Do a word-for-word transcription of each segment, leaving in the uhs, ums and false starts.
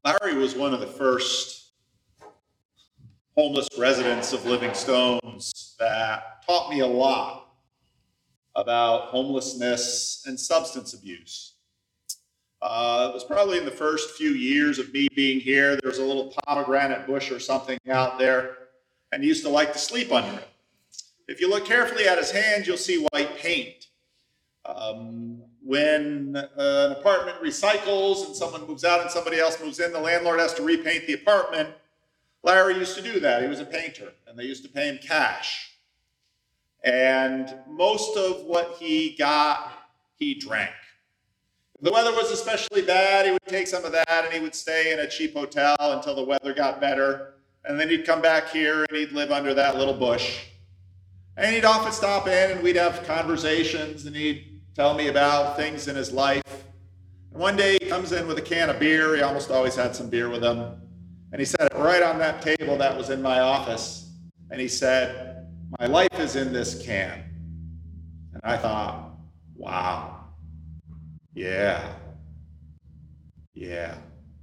Larry was one of the first homeless residents of Living Stones that taught me a lot about homelessness and substance abuse. Uh, it was probably in the first few years of me being here. There was a little pomegranate bush or something out there, and he used to like to sleep under it. If you look carefully at his hand, you'll see white paint. Um, when uh, an apartment recycles and someone moves out and somebody else moves in, the landlord has to repaint the apartment. Larry used to do that. He was a painter, and they used to pay him cash. And most of what he got, he drank. If the weather was especially bad, he would take some of that and he would stay in a cheap hotel until the weather got better. And then he'd come back here and he'd live under that little bush. And he'd often stop in and we'd have conversations and he'd tell me about things in his life. And one day he comes in with a can of beer. He almost always had some beer with him. And he set it right on that table that was in my office. And he said, "My life is in this can." And I thought, wow, yeah, yeah.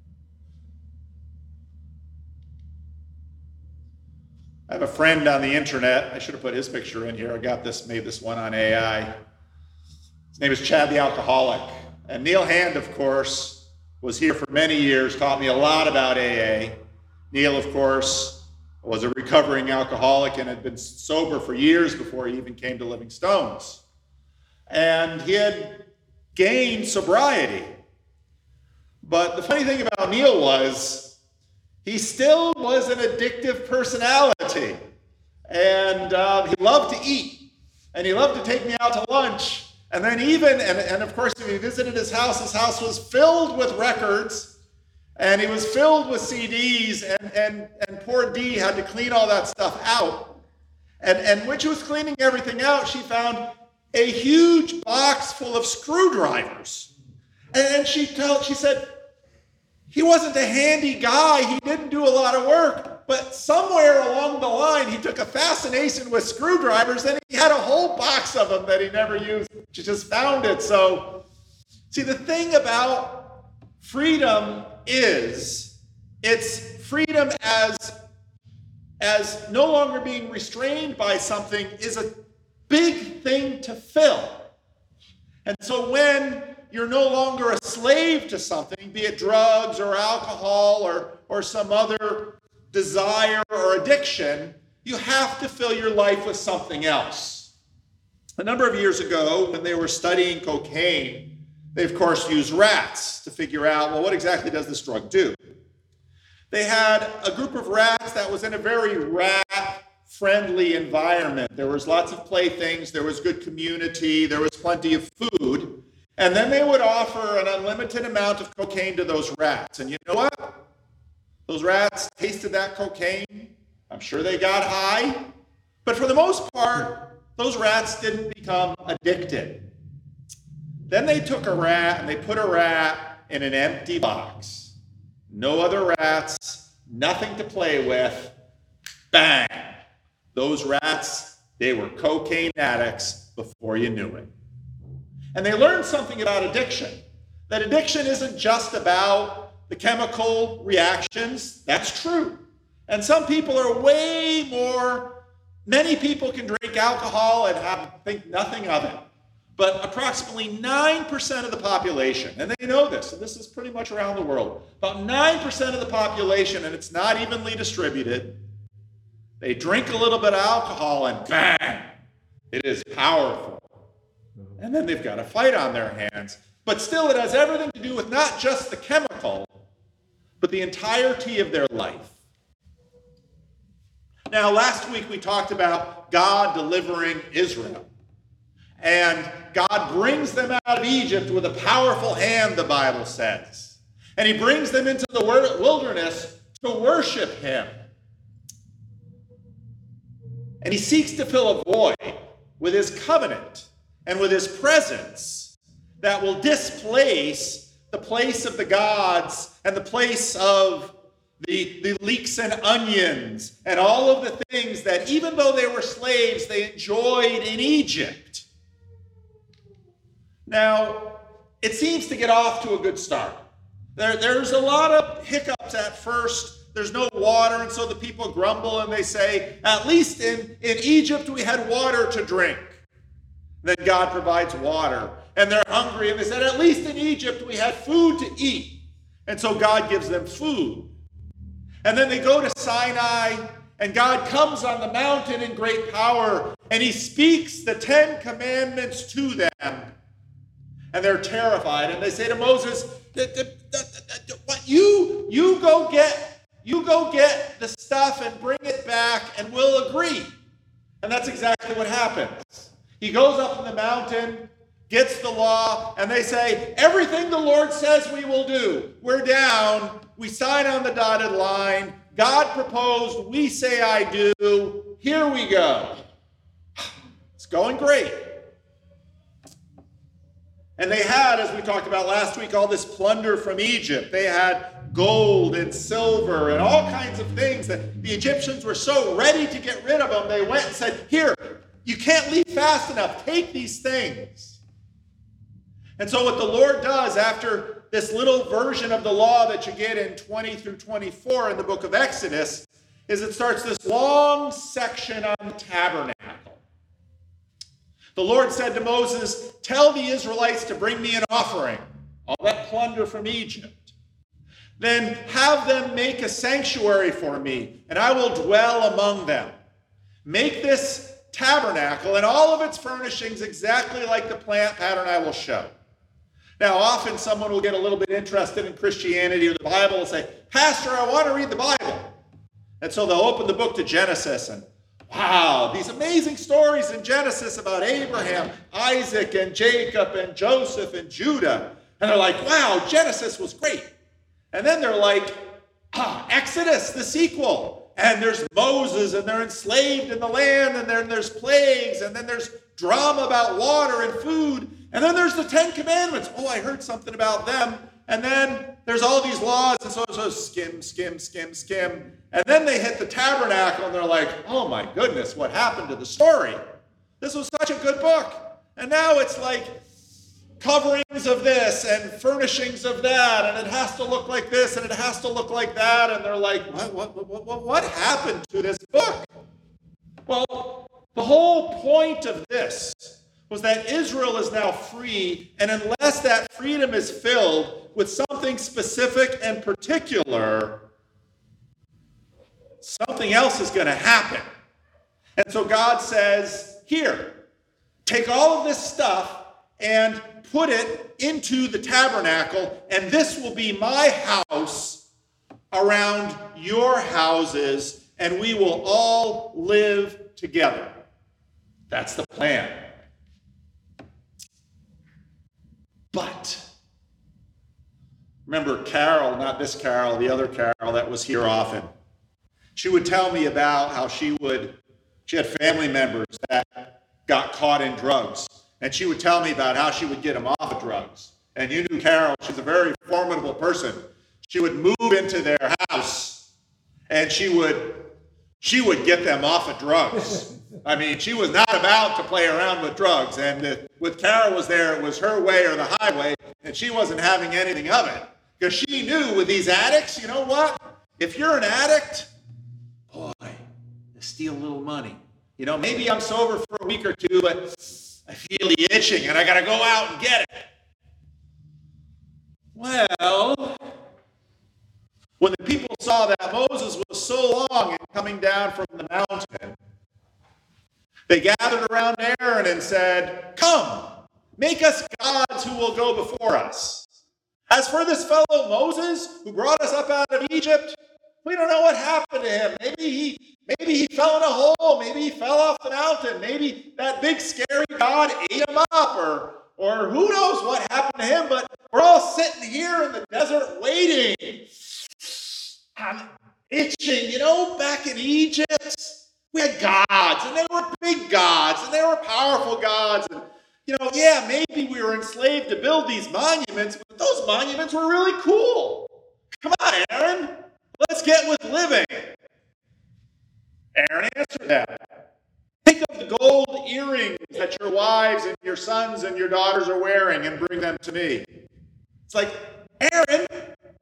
I have a friend on the internet. I should have put his picture in here. I got this, made this one on A I. His name is Chad the Alcoholic. And Neil Hand, of course, was here for many years, taught me a lot about A A. Neil, of course, was a recovering alcoholic and had been sober for years before he even came to Living Stones. And he had gained sobriety. But the funny thing about Neil was, he still was an addictive personality, and uh, he loved to eat, and he loved to take me out to lunch, and then even, and, and of course, if you visited his house, his house was filled with records, and he was filled with C Ds, and, and, and poor Dee had to clean all that stuff out. And, and when she was cleaning everything out, she found a huge box full of screwdrivers. And, and she told, she said, he wasn't a handy guy. He didn't do a lot of work. But somewhere along the line, he took a fascination with screwdrivers, and he had a whole box of them that he never used. She just found it. So, see, the thing about freedom is it's freedom as, as no longer being restrained by something is a big thing to fill. And so when you're no longer a slave to something, be it drugs or alcohol or, or some other desire or addiction, you have to fill your life with something else. A number of years ago, when they were studying cocaine, they of course used rats to figure out, well, what exactly does this drug do? They had a group of rats that was in a very rat-friendly environment. There was lots of playthings, there was good community, there was plenty of food. And then they would offer an unlimited amount of cocaine to those rats. And you know what? Those rats tasted that cocaine. I'm sure they got high. But for the most part, those rats didn't become addicted. Then they took a rat and they put a rat in an empty box. No other rats, nothing to play with. Bang! Those rats, they were cocaine addicts before you knew it. And they learned something about addiction. That addiction isn't just about the chemical reactions. That's true. And some people are way more, many people can drink alcohol and have, think nothing of it. But approximately nine percent of the population, and they know this, and this is pretty much around the world, about nine percent of the population, and it's not evenly distributed, they drink a little bit of alcohol and bang, it is powerful. And then they've got a fight on their hands. But still, it has everything to do with not just the chemical, but the entirety of their life. Now, last week we talked about God delivering Israel. And God brings them out of Egypt with a powerful hand, the Bible says. And he brings them into the wilderness to worship him. And he seeks to fill a void with his covenant and with his presence that will displace the place of the gods and the place of the, the leeks and onions and all of the things that, even though they were slaves, they enjoyed in Egypt. Now, it seems to get off to a good start. There, there's a lot of hiccups at first. There's no water, and so the people grumble and they say, at least in, in Egypt we had water to drink. Then God provides water. And they're hungry, and they said, at least in Egypt we had food to eat. And so God gives them food. And then they go to Sinai, and God comes on the mountain in great power, and he speaks the Ten Commandments to them. And they're terrified, and they say to Moses, "What you you go get you go get the stuff and bring it back, and we'll agree." And that's exactly what happens. He goes up in the mountain, gets the law, and they say, everything the Lord says we will do. We're down. We sign on the dotted line. God proposed. We say I do. Here we go. It's going great. And they had, as we talked about last week, all this plunder from Egypt. They had gold and silver and all kinds of things that the Egyptians were so ready to get rid of them. They went and said, here, you can't leave fast enough. Take these things. And so what the Lord does after this little version of the law that you get in twenty through twenty-four in the book of Exodus is it starts this long section on the tabernacle. The Lord said to Moses, tell the Israelites to bring me an offering, all that plunder from Egypt. Then have them make a sanctuary for me, and I will dwell among them. Make this tabernacle and all of its furnishings exactly like the plant pattern I will show. Now, often someone will get a little bit interested in Christianity or the Bible and say, Pastor, I want to read the Bible. And so they'll open the book to Genesis and wow, these amazing stories in Genesis about Abraham, Isaac, and Jacob, and Joseph, and Judah. And they're like, wow, Genesis was great. And then they're like, ah, Exodus, the sequel. And there's Moses, and they're enslaved in the land, and then there's plagues, and then there's drama about water and food. And then there's the Ten Commandments. Oh, I heard something about them. And then there's all these laws, and so, so skim, skim, skim, skim. And then they hit the tabernacle, and they're like, oh my goodness, what happened to the story? This was such a good book. And now it's like coverings of this and furnishings of that, and it has to look like this, and it has to look like that. And they're like, what, what, what, what, what happened to this book? Well, the whole point of this was that Israel is now free, and unless that freedom is filled with something specific and particular, something else is going to happen. And so God says, here, take all of this stuff and put it into the tabernacle, and this will be my house around your houses, and we will all live together. That's the plan. But, remember Carol, not this Carol, the other Carol that was here often. She would tell me about how she would, she had family members that got caught in drugs. And she would tell me about how she would get them off of drugs. And you knew Carol, she's a very formidable person. She would move into their house and she would, she would get them off of drugs. I mean, she was not about to play around with drugs. And uh, with Carol was there, it was her way or the highway, and she wasn't having anything of it. Because she knew with these addicts, you know what? If you're an addict, boy, they steal a little money. You know, maybe I'm sober for a week or two, but I feel the itching, and I got to go out and get it. Well, when the people saw that Moses was so long in coming down from the mountain, they gathered around Aaron and said, come, make us gods who will go before us. As for this fellow Moses, who brought us up out of Egypt, we don't know what happened to him. Maybe he, maybe he fell in a hole. Maybe he fell off the mountain. Maybe that big scary God ate him up, or, or who knows what happened to him. But we're all sitting here in the desert waiting. I'm itching. You know, back in Egypt, we had gods, and they were big gods, and they were powerful gods. And, you know, yeah, maybe we were enslaved to build these monuments, but those monuments were really cool. Come on, Aaron. Let's get with living. Aaron answered that. Think of the gold earrings that your wives and your sons and your daughters are wearing and bring them to me. It's like, Aaron,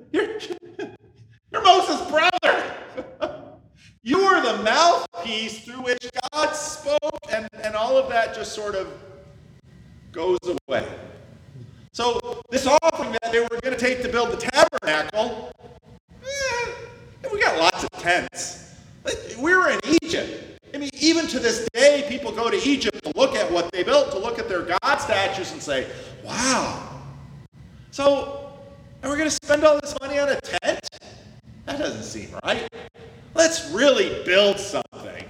You're, you're Moses' brother. You are the mouthpiece through which God spoke, and, and all of that just sort of goes away. So this offering that they were going to take to build the tabernacle, eh, we got lots of tents. We were in Egypt. I mean, even to this day, people go to Egypt to look at what they built, to look at their God statues and say, wow. So, are we going to spend all this money on a tent? That doesn't seem right. Let's really build something.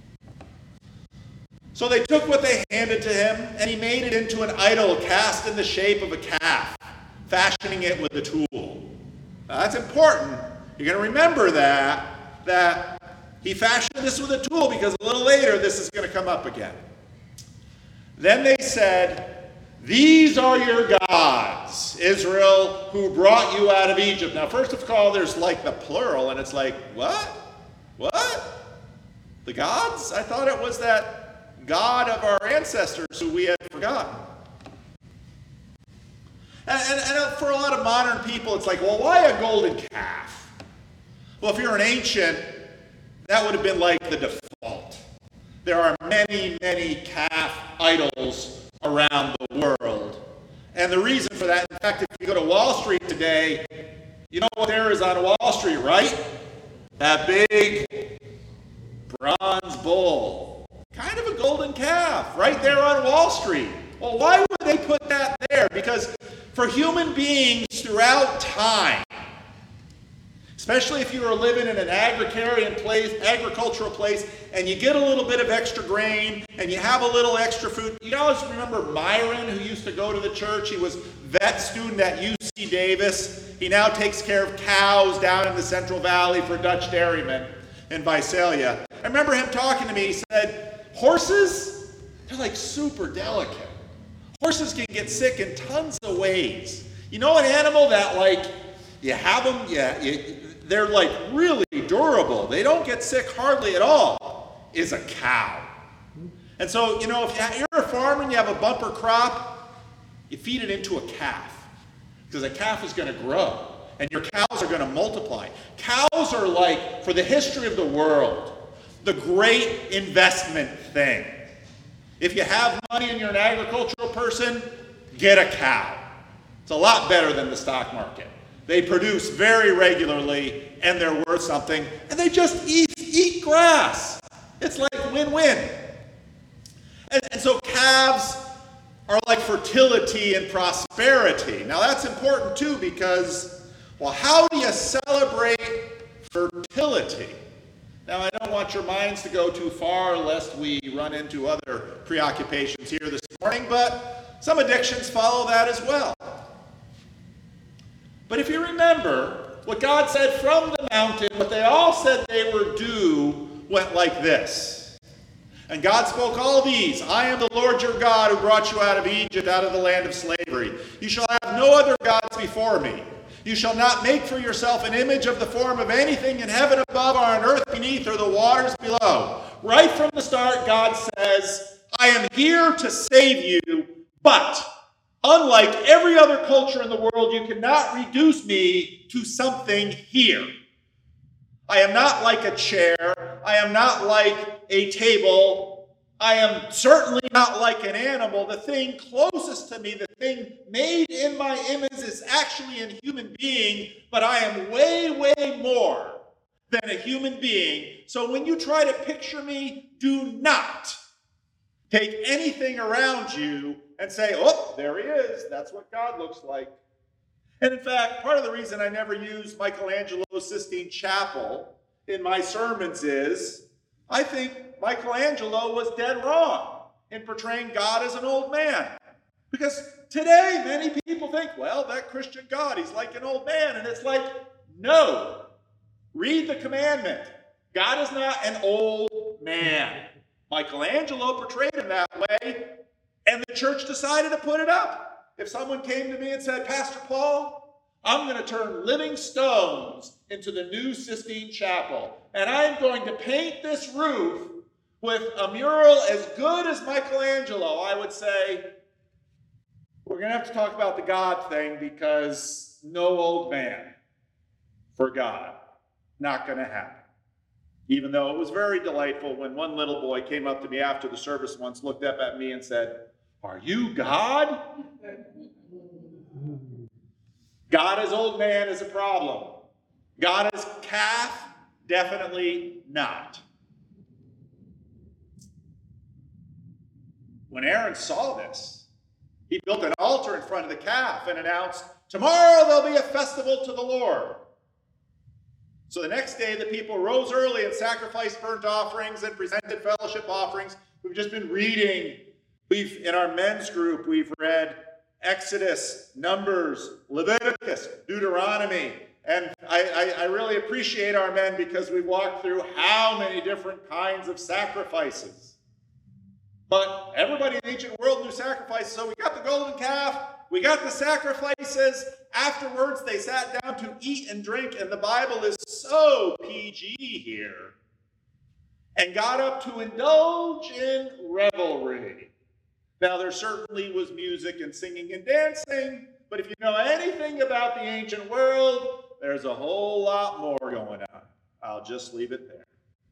So they took what they handed to him, and he made it into an idol cast in the shape of a calf, fashioning it with a tool. Now, that's important. You're going to remember that, that he fashioned this with a tool, because a little later this is going to come up again. Then they said, these are your gods, Israel, who brought you out of Egypt. Now, first of all, there's like the plural, and it's like, what? What? The gods? I thought it was that God of our ancestors who we had forgotten. And, and, and for a lot of modern people, it's like, well, why a golden calf? Well, if you're an ancient, that would have been like the default. There are many, many calf idols around the world. And the reason for that, in fact, if you go to Wall Street today, you know what there is on Wall Street, right? That big bronze bull. Kind of a golden calf right there on Wall Street. Well, why would they put that there? Because for human beings throughout time, especially if you are living in an agrarian place, agricultural place, and you get a little bit of extra grain, and you have a little extra food. You always remember Myron, who used to go to the church. He was vet student at U C Davis. He now takes care of cows down in the Central Valley for Dutch Dairymen in Visalia. I remember him talking to me. He said, horses, they're like super delicate. Horses can get sick in tons of ways. You know an animal that, like, you have them, yeah, you, they're like really durable. They don't get sick hardly at all, is a cow. And so, you know, if you're a farmer and you have a bumper crop, you feed it into a calf, because a calf is going to grow, and your cows are going to multiply. Cows are like, for the history of the world, the great investment thing. If you have money and you're an agricultural person, get a cow. It's a lot better than the stock market. They produce very regularly, and they're worth something, and they just eat, eat grass. It's like win-win. And, and so calves are like fertility and prosperity. Now that's important too, because, well, how do you celebrate fertility? Now, I don't want your minds to go too far lest we run into other preoccupations here this morning, but some addictions follow that as well. But if you remember, what God said from the mountain, what they all said they were due, went like this. And God spoke all these. I am the Lord your God who brought you out of Egypt, out of the land of slavery. You shall have no other gods before me. You shall not make for yourself an image of the form of anything in heaven above or on earth beneath or the waters below. Right from the start, God says, I am here to save you, but unlike every other culture in the world, you cannot reduce me to something here. I am not like a chair. I am not like a table. I am certainly not like an animal. The thing closest to me, the thing made in my image, is actually a human being, but I am way, way more than a human being. So when you try to picture me, do not take anything around you and say, oh, there he is. That's what God looks like. And in fact, part of the reason I never use Michelangelo's Sistine Chapel in my sermons is I think Michelangelo was dead wrong in portraying God as an old man. Because today, many people think, well, that Christian God, he's like an old man. And it's like, no. Read the commandment. God is not an old man. Michelangelo portrayed him that way, and the church decided to put it up. If someone came to me and said, Pastor Paul, I'm going to turn living stones into the new Sistine Chapel, and I'm going to paint this roof with a mural as good as Michelangelo, I would say, we're going to have to talk about the God thing, because no old man. for God. Not going to happen. Even though it was very delightful when one little boy came up to me after the service once, looked up at me and said, "Are you God?" God as old man is a problem. God as calf, definitely not. When Aaron saw this, he built an altar in front of the calf and announced, "Tomorrow there'll be a festival to the Lord." So the next day, the people rose early and sacrificed burnt offerings and presented fellowship offerings. We've just been reading. We've, in our men's group, we've read Exodus, Numbers, Leviticus, Deuteronomy. And I, I, I really appreciate our men because we walked through how many different kinds of sacrifices. But everybody in the ancient world knew sacrifices. So we got the golden calf. We got the sacrifices. Afterwards, they sat down to eat and drink. And the Bible is so P G here. And got up to indulge in revelry. Now, there certainly was music and singing and dancing. But if you know anything about the ancient world, there's a whole lot more going on. I'll just leave it there.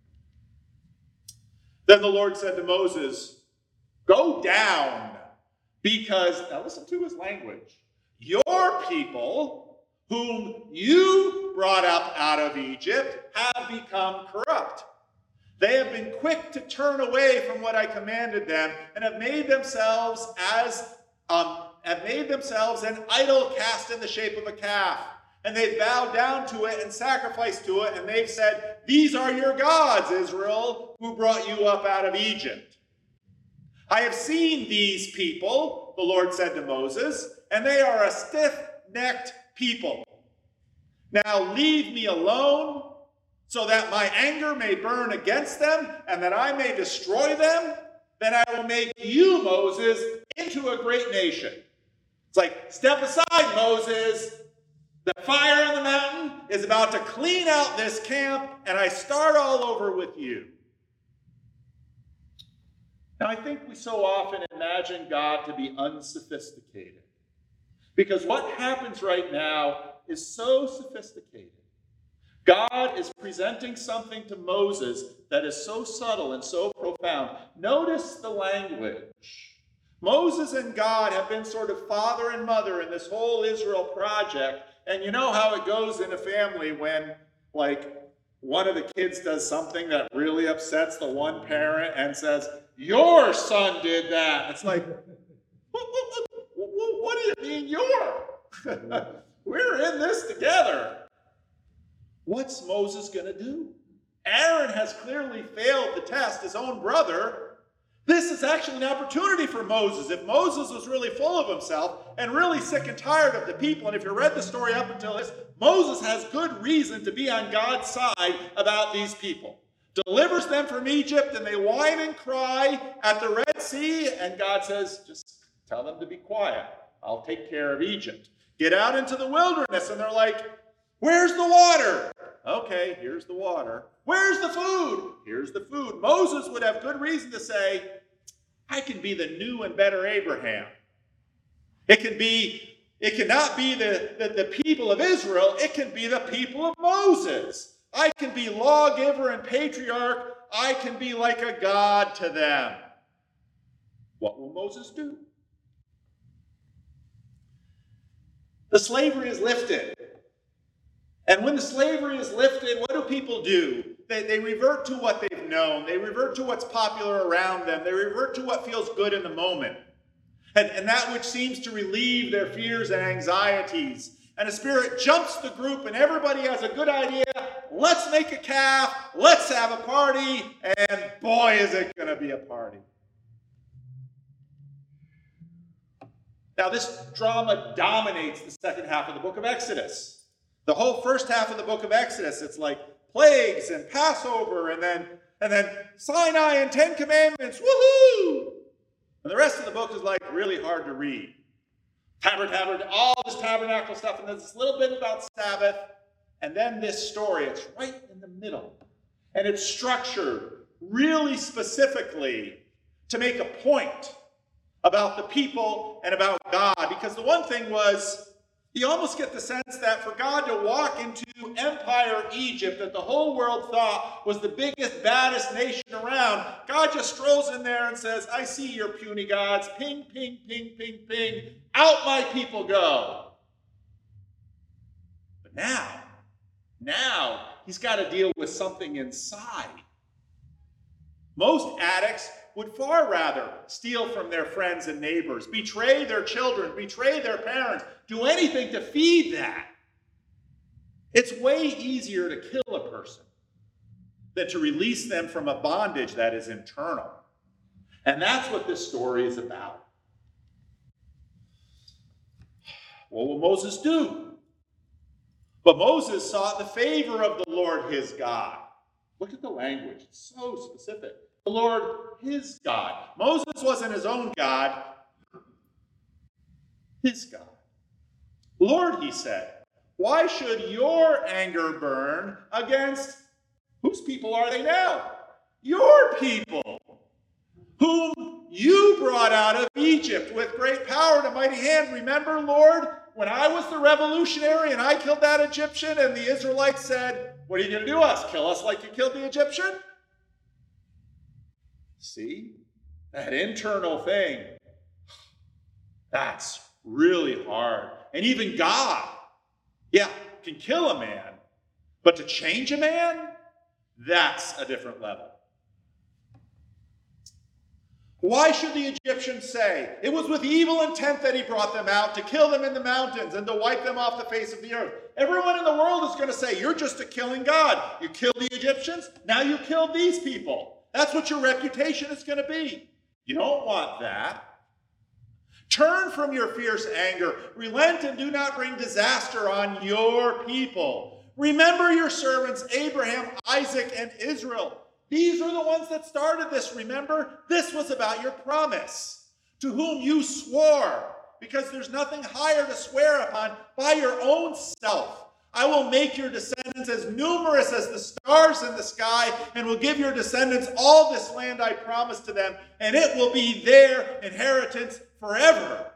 Then the Lord said to Moses, "Go down, because," now listen to his language, "your people, whom you brought up out of Egypt, have become corrupt. They have been quick to turn away from what I commanded them, and have made themselves as um, have made themselves an idol cast in the shape of a calf. And they've bowed down to it and sacrificed to it, and they've said, 'These are your gods, Israel, who brought you up out of Egypt.' I have seen these people," the Lord said to Moses, "and they are a stiff-necked people. Now leave me alone, so that my anger may burn against them, and that I may destroy them. Then I will make you, Moses, into a great nation." It's like, step aside, Moses. The fire on the mountain is about to clean out this camp, and I start all over with you. Now, I think we so often imagine God to be unsophisticated, because what happens right now is so sophisticated. God is presenting something to Moses that is so subtle and so profound. Notice the language. Moses and God have been sort of father and mother in this whole Israel project. And you know how it goes in a family when, like, one of the kids does something that really upsets the one parent and says, "Your son did that." It's like, what, what, what, what do you mean your? We're in this together. What's Moses going to do? Aaron has clearly failed the test, his own brother. This is actually an opportunity for Moses. If Moses was really full of himself and really sick and tired of the people, and if you read the story up until this, Moses has good reason to be on God's side about these people. Delivers them from Egypt, and they whine and cry at the Red Sea, and God says, just tell them to be quiet. I'll take care of Egypt. Get out into the wilderness, and they're like, "Where's the water?" Okay, here's the water. "Where's the food?" Here's the food. Moses would have good reason to say, "I can be the new and better Abraham. It can be, it cannot be the, the, the people of Israel. It can be the people of Moses. I can be lawgiver and patriarch. I can be like a god to them." What will Moses do? The slavery is lifted. And when the slavery is lifted, what do people do? They, they revert to what they've known. They revert to what's popular around them. They revert to what feels good in the moment. And, and that which seems to relieve their fears and anxieties. And the Spirit jumps the group, and everybody has a good idea. Let's make a calf. Let's have a party. And boy, is it going to be a party. Now, this drama dominates the second half of the book of Exodus. The whole first half of the book of Exodus, it's like plagues and Passover, and then and then Sinai and Ten Commandments, woohoo! And the rest of the book is like really hard to read. Tabernacle, all this tabernacle stuff, and there's this little bit about Sabbath, and then this story. It's right in the middle, and it's structured really specifically to make a point about the people and about God. Because the one thing was, You almost get the sense that for God to walk into Empire Egypt that the whole world thought was the biggest, baddest nation around, God just strolls in there and says, I see your puny gods. Ping, ping, ping, ping, ping. Out my people go. But now, now he's got to deal with something inside. Most addicts would far rather steal from their friends and neighbors, betray their children, betray their parents, do anything to feed that. It's way easier to kill a person than to release them from a bondage that is internal. And that's what this story is about. What will Moses do? But Moses sought the favor of the Lord his God. Look at the language. It's so specific. The Lord his God. Moses wasn't his own God. His God. Lord, he said, why should your anger burn against, whose people are they now? Your people, whom you brought out of Egypt with great power and a mighty hand. Remember, Lord, when I was the revolutionary and I killed that Egyptian and the Israelites said, what are you going to do us? Kill us like you killed the Egyptian? See? That internal thing. That's really hard. And even God, yeah, can kill a man. But to change a man, that's a different level. Why should the Egyptians say, it was with evil intent that he brought them out, to kill them in the mountains and to wipe them off the face of the earth? Everyone in the world is going to say, you're just a killing God. You killed the Egyptians, now you killed these people. That's what your reputation is going to be. You don't want that. Turn from your fierce anger. Relent and do not bring disaster on your people. Remember your servants Abraham, Isaac, and Israel. These are the ones that started this, remember? This was about your promise, to whom you swore, because there's nothing higher to swear upon by your own self. I will make your descendants as numerous as the stars in the sky, and will give your descendants all this land I promised to them, and it will be their inheritance forever.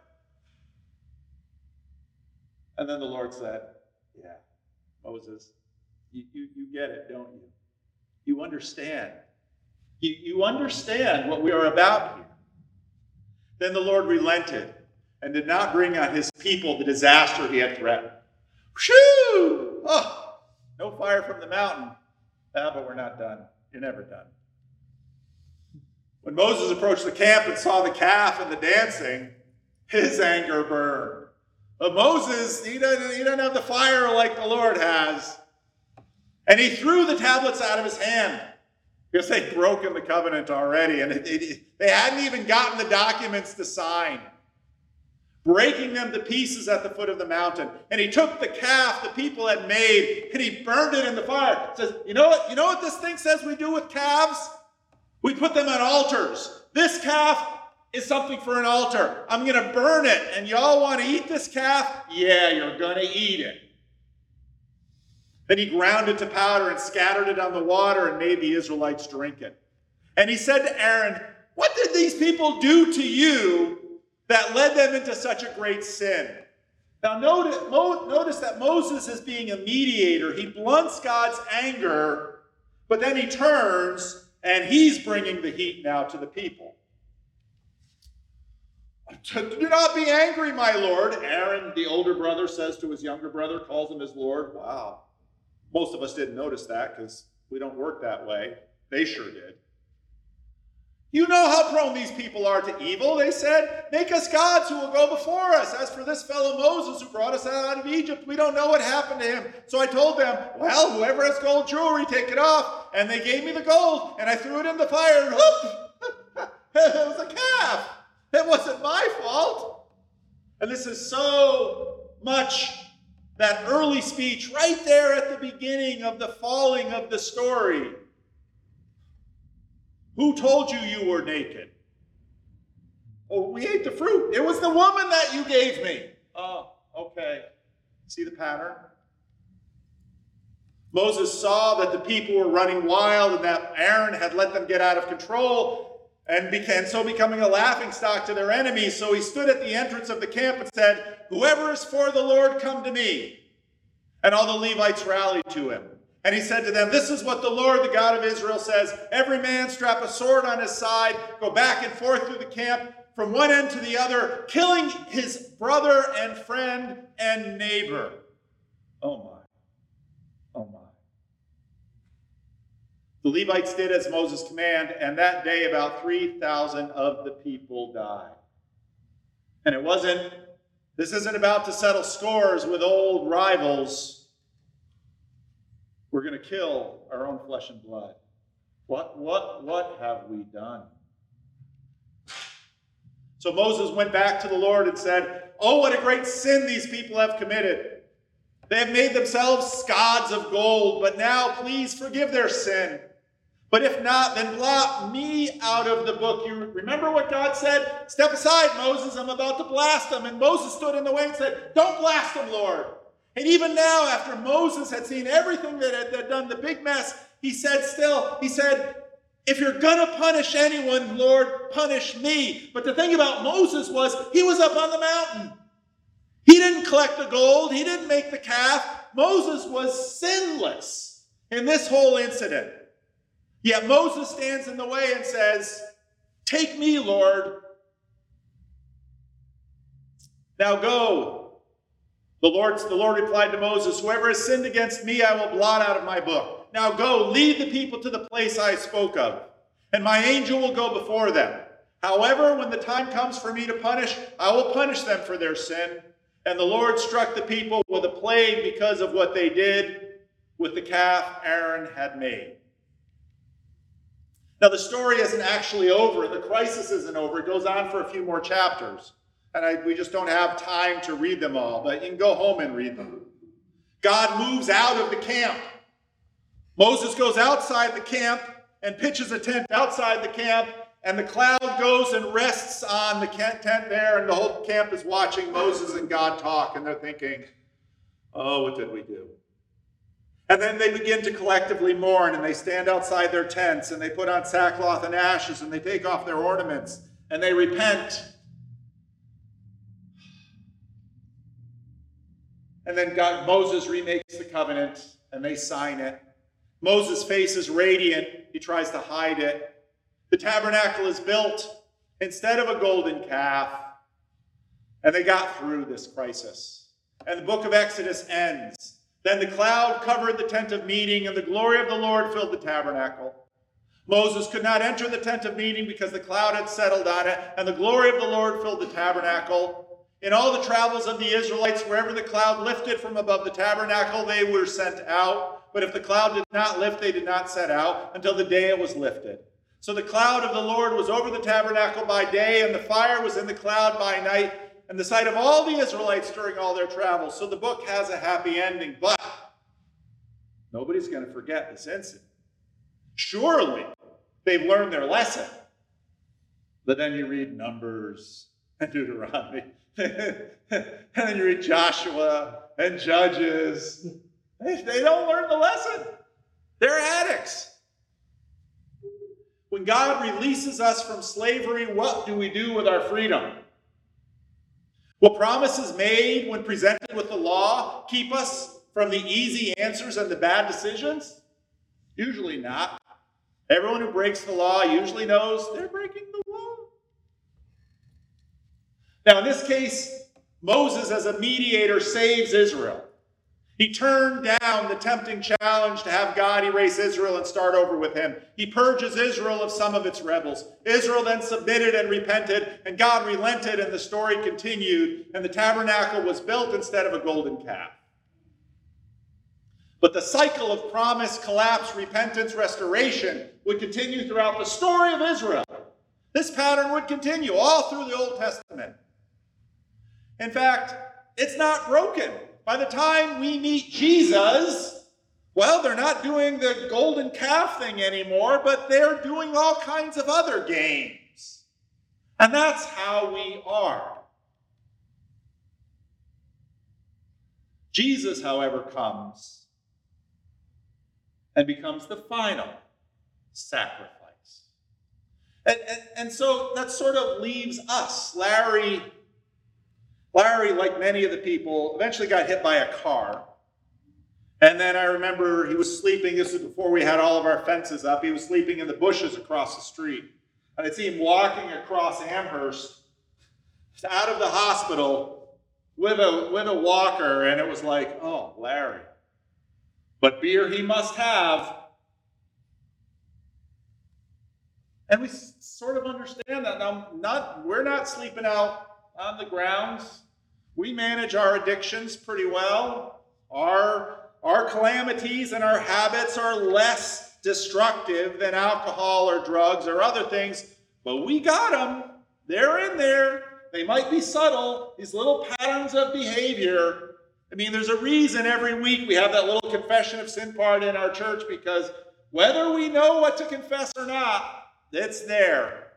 And then the Lord said, yeah, Moses, you, you, you get it, don't you? You understand. You, you understand what we are about here. Then the Lord relented and did not bring on his people the disaster he had threatened. Shoo! Oh, no fire from the mountain. Ah, but we're not done. You're never done. When Moses approached the camp and saw the calf and the dancing, his anger burned. But Moses, he doesn't, he doesn't have the fire like the Lord has. And he threw the tablets out of his hand because they'd broken the covenant already, and it, it, they hadn't even gotten the documents to sign, breaking them to pieces at the foot of the mountain. And he took the calf the people had made, and he burned it in the fire. It says, you know what? You know what this thing says we do with calves? We put them on altars. This calf is something for an altar. I'm going to burn it, and y'all want to eat this calf? Yeah, you're going to eat it. Then he ground it to powder and scattered it on the water and made the Israelites drink it. And he said to Aaron, what did these people do to you that led them into such a great sin? Now notice, notice that Moses is being a mediator. He blunts God's anger, but then he turns and he's bringing the heat now to the people. Do not be angry, my Lord. Aaron, the older brother, says to his younger brother, calls him his Lord. Wow. Most of us didn't notice that because we don't work that way. They sure did. You know how prone these people are to evil, they said. Make us gods who will go before us. As for this fellow Moses who brought us out of Egypt, we don't know what happened to him. So I told them, well, whoever has gold jewelry, take it off. And they gave me the gold, and I threw it in the fire, and whoop! It was a calf. It wasn't my fault. And this is so much that early speech right there at the beginning of the falling of the story. Who told you you were naked? Oh, we ate the fruit. It was the woman that you gave me. Oh, okay. See the pattern? Moses saw that the people were running wild and that Aaron had let them get out of control. and began so becoming a laughingstock to their enemies. So he stood at the entrance of the camp and said, "Whoever is for the Lord, come to me." And all the Levites rallied to him. And he said to them, "This is what the Lord, the God of Israel, says. Every man strap a sword on his side, go back and forth through the camp from one end to the other, killing his brother and friend and neighbor." Oh my. Oh my. The Levites did as Moses commanded, and that day about three thousand of the people died. And it wasn't, this isn't about to settle scores with old rivals. We're going to kill our own flesh and blood. What, what, what have we done? So Moses went back to the Lord and said, "Oh, what a great sin these people have committed. They have made themselves gods of gold, but now please forgive their sin. But if not, then blot me out of the book." You remember what God said? "Step aside, Moses, I'm about to blast them." And Moses stood in the way and said, "Don't blast them, Lord." And even now, after Moses had seen everything that had, had done the big mess, he said still, he said, "If you're going to punish anyone, Lord, punish me." But the thing about Moses was he was up on the mountain. He didn't collect the gold. He didn't make the calf. Moses was sinless in this whole incident. Yet Moses stands in the way and says, "Take me, Lord. Now go." The Lord, the Lord replied to Moses, "Whoever has sinned against me, I will blot out of my book. Now go, lead the people to the place I spoke of, and my angel will go before them. However, when the time comes for me to punish, I will punish them for their sin." And the Lord struck the people with a plague because of what they did with the calf Aaron had made. Now, the story isn't actually over. The crisis isn't over. It goes on for a few more chapters. And I, we just don't have time to read them all, but you can go home and read them. God moves out of the camp. Moses goes outside the camp and pitches a tent outside the camp, and the cloud goes and rests on the tent there, and the whole camp is watching Moses and God talk, and they're thinking, "Oh, what did we do?" And then they begin to collectively mourn, and they stand outside their tents, and they put on sackcloth and ashes, and they take off their ornaments, and they repent. And then God, Moses remakes the covenant, and they sign it. Moses' face is radiant. He tries to hide it. The tabernacle is built instead of a golden calf. And they got through this crisis. And the book of Exodus ends. Then the cloud covered the tent of meeting, and the glory of the Lord filled the tabernacle. Moses could not enter the tent of meeting because the cloud had settled on it, and the glory of the Lord filled the tabernacle. In all the travels of the Israelites, wherever the cloud lifted from above the tabernacle, they were sent out. But if the cloud did not lift, they did not set out until the day it was lifted. So the cloud of the Lord was over the tabernacle by day, and the fire was in the cloud by night, and the sight of all the Israelites during all their travels. So the book has a happy ending, but nobody's going to forget this incident. Surely they've learned their lesson. But then you read Numbers and Deuteronomy, and then you read Joshua and Judges. They, they don't learn the lesson. They're addicts. When God releases us from slavery, what do we do with our freedom? Will promises made when presented with the law keep us from the easy answers and the bad decisions? Usually not. Everyone who breaks the law usually knows they're breaking the law. Now, in this case, Moses, as a mediator, saves Israel. He turned down the tempting challenge to have God erase Israel and start over with him. He purges Israel of some of its rebels. Israel then submitted and repented, and God relented, and the story continued, and the tabernacle was built instead of a golden calf. But the cycle of promise, collapse, repentance, restoration would continue throughout the story of Israel. This pattern would continue all through the Old Testament. In fact, it's not broken. By the time we meet Jesus, well, they're not doing the golden calf thing anymore, but they're doing all kinds of other games. And that's how we are. Jesus, however, comes and becomes the final sacrifice. And, and, and so that sort of leaves us. Larry, Larry, like many of the people, eventually got hit by a car. And then I remember he was sleeping, this was before we had all of our fences up, he was sleeping in the bushes across the street. And I'd see him walking across Amherst out of the hospital with a, with a walker, and it was like, oh, Larry. But beer he must have. And we sort of understand that. Now, not, we're not sleeping out on the grounds. We manage our addictions pretty well. Our Our calamities and our habits are less destructive than alcohol or drugs or other things, but we got them. They're in there. They might be subtle, these little patterns of behavior. I mean, there's a reason every week we have that little confession of sin part in our church, because whether we know what to confess or not, it's there.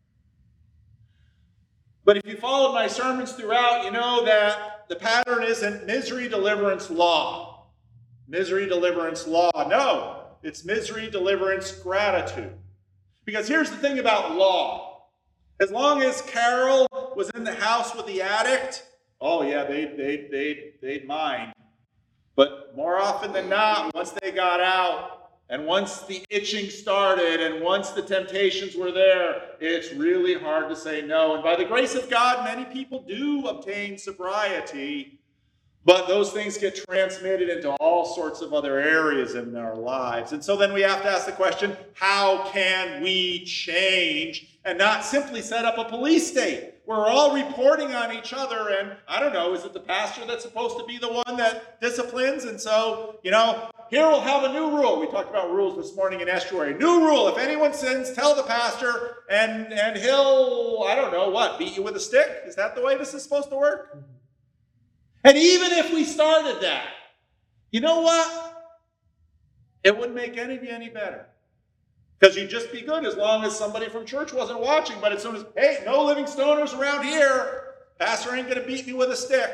But if you followed my sermons throughout, you know that the pattern isn't misery, deliverance, law. Misery, deliverance, law. No, it's misery, deliverance, gratitude. Because here's the thing about law. As long as Carol was in the house with the addict, oh yeah, they'd, they'd, they'd, they'd mind. But more often than not, once they got out, and once the itching started, and once the temptations were there, it's really hard to say no. And by the grace of God, many people do obtain sobriety. But those things get transmitted into all sorts of other areas in our lives. And so then we have to ask the question, how can we change and not simply set up a police state? We're all reporting on each other, and I don't know, is it the pastor that's supposed to be the one that disciplines? And so, you know, here we'll have a new rule. We talked about rules this morning in Estuary. New rule, if anyone sins, tell the pastor, and, and he'll, I don't know, what, beat you with a stick? Is that the way this is supposed to work? And even if we started that, you know what? It wouldn't make any of you any better. Because you'd just be good as long as somebody from church wasn't watching. But as soon as, hey, no living stoners around here, pastor ain't going to beat me with a stick.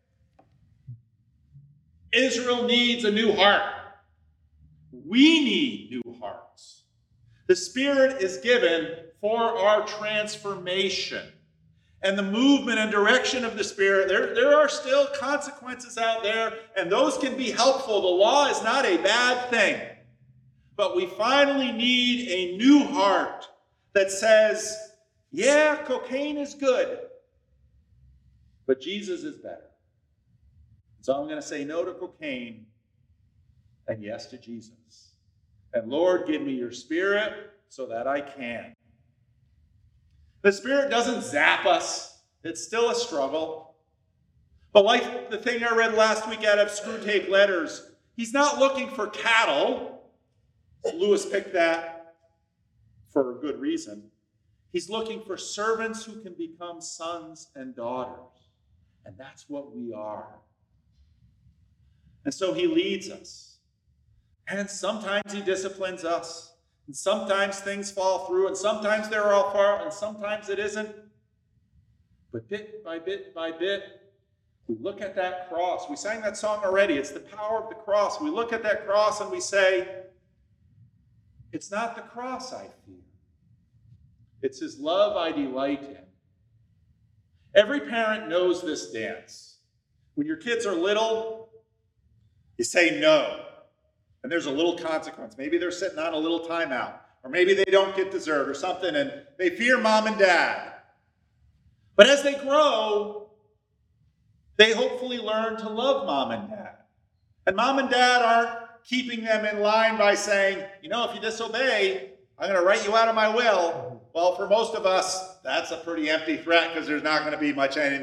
Israel needs a new heart. We need new hearts. The Spirit is given for our transformation. And the movement and direction of the Spirit, there, there are still consequences out there, and those can be helpful. The law is not a bad thing. But we finally need a new heart that says, yeah, cocaine is good, but Jesus is better. So I'm going to say no to cocaine and yes to Jesus. And Lord, give me your Spirit so that I can. The Spirit doesn't zap us. It's still a struggle. But like the thing I read last week out of Screwtape Letters, he's not looking for cattle. Lewis picked that for a good reason. He's looking for servants who can become sons and daughters. And that's what we are. And so he leads us. And sometimes he disciplines us. And sometimes things fall through, and sometimes they're all far, and sometimes it isn't. But bit by bit by bit, we look at that cross. We sang that song already. It's the power of the cross. We look at that cross and we say, it's not the cross I fear. It's his love I delight in. Every parent knows this dance. When your kids are little, you say no. And there's a little consequence. Maybe they're sitting on a little timeout. Or maybe they don't get dessert or something, and they fear mom and dad. But as they grow, they hopefully learn to love mom and dad. And mom and dad aren't keeping them in line by saying, you know, if you disobey, I'm going to write you out of my will. Well, for most of us, that's a pretty empty threat because there's not going to be much anything